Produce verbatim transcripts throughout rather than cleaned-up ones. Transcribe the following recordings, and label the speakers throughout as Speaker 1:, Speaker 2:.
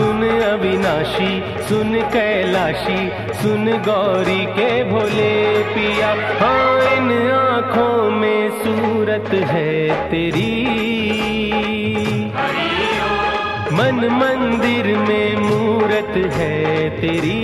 Speaker 1: सुन अविनाशी, सुन कैलाशी, सुन गौरी के भोले पिया। हाँ इन आँखों में सूरत है तेरी, मन मंदिर में मूरत है तेरी।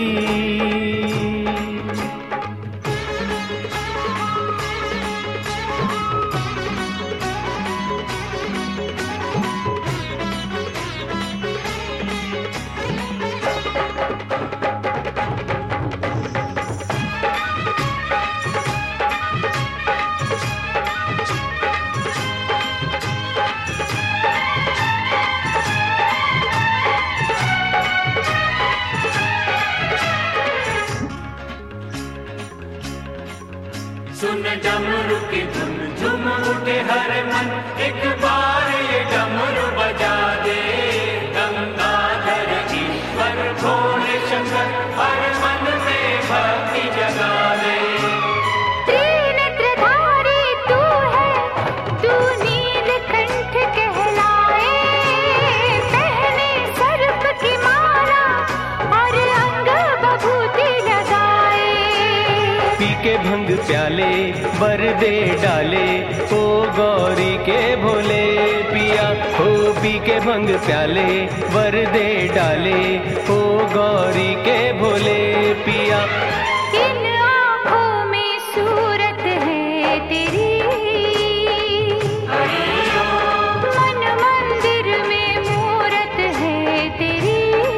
Speaker 2: सुन डमरू की धुन झुम उठे हर मन, एक बार ये डमरू बजा दे। गंगाधर ईश्वर भोले शंकर हर मन में भक्ति जगा दे।
Speaker 3: त्रिनेत्रधारी तू है, तू नीलकंठ कहलाए। पहने सर्प की माला और अंग बभूति लगाए।
Speaker 1: पी के भंग प्याले वर दे डाले, ओ गौरी के भोले पिया। ओ पी के भंग प्याले वर दे डाले, ओ गौरी के भोले पिया।
Speaker 3: इन आँखों में सूरत है तेरी, मन मंदिर में मूरत है तेरी।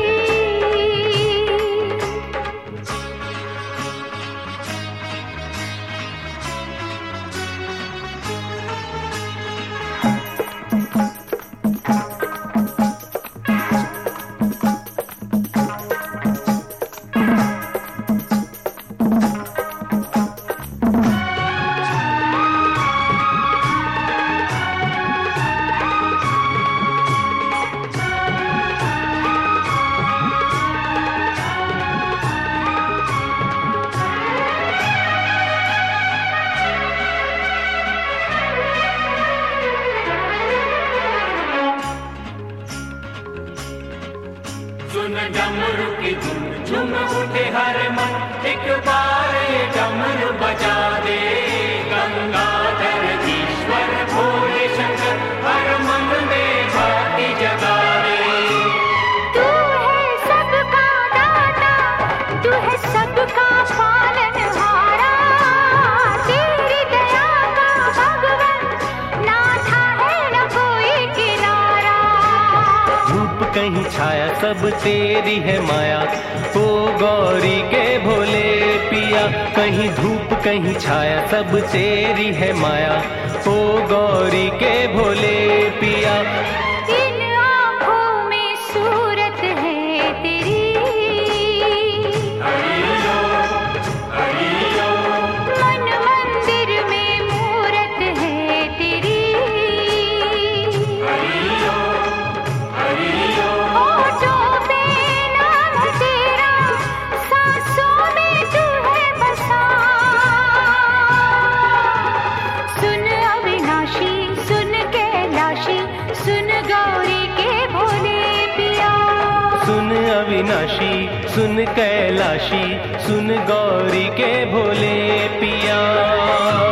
Speaker 2: सुन डमरू की धुन झुम उठे हर मन, एक बार ये डमरू बजा दे। गंगाधर ईश्वर भोले शंकर हर मन में भक्ति जगा दे।
Speaker 3: तू है सबका दाता, तू है सबका पालनहारा। तेरी दया का भगवन ना था है न कोई किनारा।
Speaker 1: धूप कहीं छाया सब तेरी है माया, ओ गौरी के भोले पिया। कहीं धूप कहीं छाया सब तेरी है माया, ओ गौरी के भोले पिया।
Speaker 3: इन आँखों में सूरत है तेरी, मन मंदिर में मूरत है तेरी। होठों पे नाम तेरा, सांसों में तू है बसा। सुन अविनाशी, सुन कैलाशी, सुन गौरी के भोले पिया।
Speaker 1: सुन अविनाशी, सुन कैलाशी, सुन गौरी के भोले पिया।